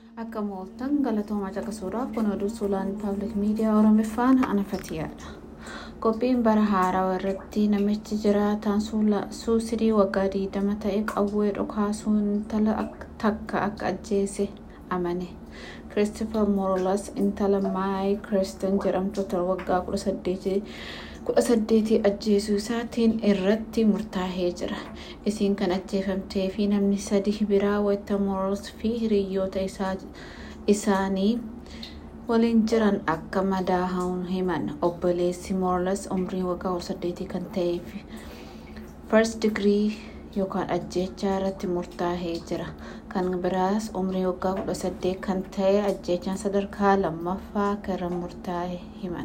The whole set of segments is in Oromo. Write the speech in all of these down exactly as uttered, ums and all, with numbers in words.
Akka mooltan galatooma caqasuudhaaf kun oduu suuraan paablik miidiyaa Oromiffaan ana fatiyaadha. Qophiin bara haaraa irratti namichi jiraataan suusidii waggaa digdama ta'e qawwee dhokaasuun intala takka akka ajjeese amane. Christopher Morales intala Maay Kirsten jedhamtu waggaa kudha saddeetii ajjeesuu isaatiin irratti murtaa'ee jira. Isiin kan ajjeefamtee fi namni sadii biraa wayita Morales fi hiriyoota isaanii waliin jiran akka madaa'an himan. Obboleessi Morales umrii waggaa kudha saddeetii kan ta'ee fi first degree yookaan ajjeechaa irratti murtaa'ee jira. Kan biraas umrii waggaa kudha saddeet kan ta'e ajjeechaan sadarkaa lammaffaa kan murtaa'e himan.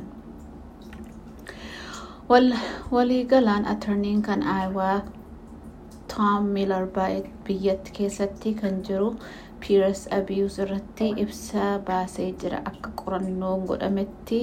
Waliigalaan attorniin kan Iowa Tom Miller biyyatti keessatti kan jiru peers abuse irratti ibsa baasee jira. Akka qorannoon godhametti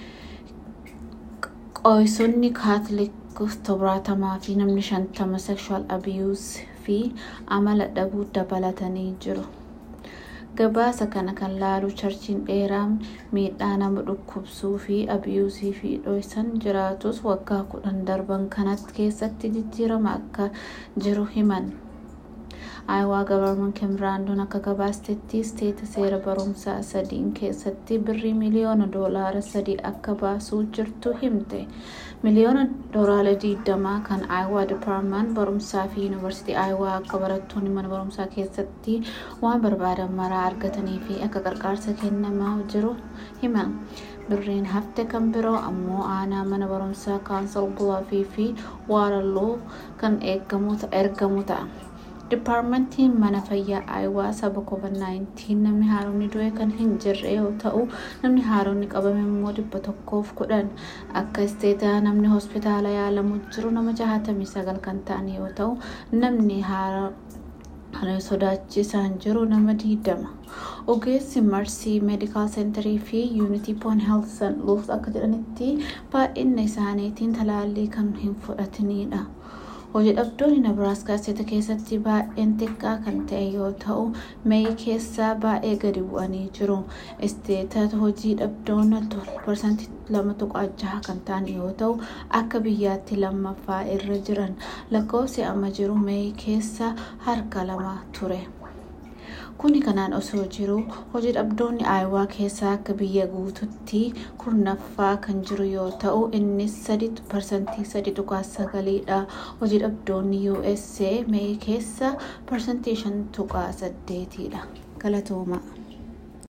qoysonni Catholic tobraatamaa fi namni shantama sexual abuse fi amala dhabuu dabalatanii jiru. Gabaasa kana kan laalu charchiin dheeraa miidhaa nama dhukkubsuu fi abiyuusii fi dho'isan jiraatus waggaa kudhan darban kanatti keessatti jijjiirama akka jiru himan. Iowa government Kimbrandon akka gabaastetti steeta seera barumsaa sadiin keessatti birrii miliyoona doolaara sadii akka baasuu jirtu himte. Miliyoona doolaara digdama kan Iowa Department barumsaa fi University Iowa akka barattoonni mana barumsaa keessatti waan barbaadan maraa argatanii fi akka gargaarsa kennamaa jiru himan. Birriin hafte kan biroo ammoo aanaa mana barumsaa Council Bluff fi Waterloo kan ergamu ta'a. Departmentiin mana fayyaa Iowa saba COVID nineteen namni haaronni du'e kan hin jirre yoo ta'u namni haaronni qabame immoo dhibba tokkoof kudhan. Akka isteetaa namni hospitaala yaalamu jiru nama jaatamii sagal kan ta'an yoo ta'u namni haara sodaachisaan jiru nama digdama. Ogeessi Mercy Medical Center fi Unity Point Health Saint Louis akka jedhanitti baay'ina isaaniitiin talaallii kan hin fudhatinidha. Hojii dhabdoonni Nebraska State keessatti baay'een xiqqaa kan ta'e yoo ta'u May keessaa baay'ee gadi bu'anii jiru. Isteetota hojii dhabdoonni parsantii lama tuqaa jaha kan ta'an yoo ta'u akka biyyaatti lammaffaa irra jiran. Lakkoofsi amma jiru May keessa harka lama ture. Kuni kanaan osoo jiru hojii dhabdoonni Iowa keessaa akka biyya guututti kurnaffaa kan jiru yoo ta'u innis parsantii sadii tuqaa sagaliidha. Hojii dhabdoonni U S A May keessa parsantii shan tuqaa saddeetiidha. Galatooma.